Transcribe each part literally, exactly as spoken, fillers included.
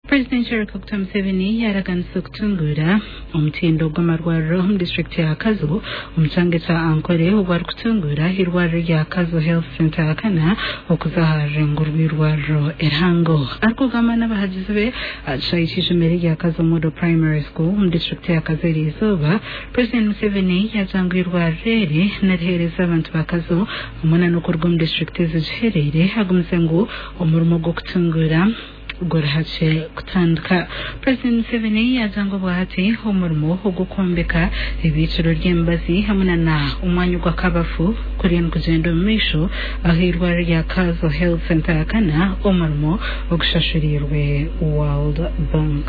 President Yoweri Museveni yaraganise kutungura omutindo gw'amarwariro mu district ya Kazo omuchange cha Ankole ogwari kutungura irwariro rya Kazo Health Center kana okuzaharira ngurwirwariro erango arkugama n'abahagizi be ashayishije mbere ya Kazo Model Primary School mu district ya Kazo izuba. President Museveni yajangwa irwarire n'arihereza abantu ba Kazo umuna no kurwa mu district ziherere hagumze ngo umurimo gwo kutungura Gorhache kutandika. President Museveni yajangwa bwahati umurimo wo gukombeka ibiciro ry'embazi hamwe na umwanya gw'akabafu kurien kugenda mu misho ahirwa rya Kazo Health Center kana umurimo wo gushashirirwe World Bank.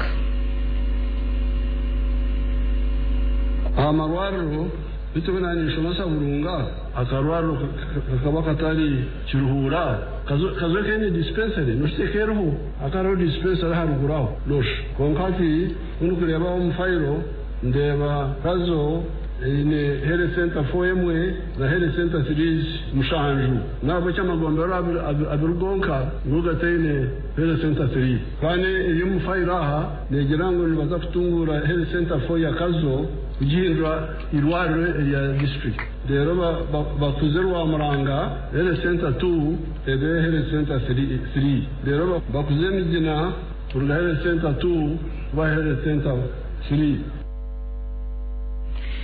Amarwariro bitubona ni shomasa burunga akarwariro kakaba katari kiruhura kazo kene dispensary nushikereho akaro dispensary haruguraho losh konkati unukureba mu fayiro ndeba Kazo ine health center foyemwe na health center series mushanju nabo cyamagombe abirugonka ngugatene health center series kane iyo mu fayiro aha negerango nibaza kutungura health center foya Kazo kugirwa irwariro ya district rero bakuzero wa Muranga health center two ebe health center three rero bakuzemigina urga health center two ba health center three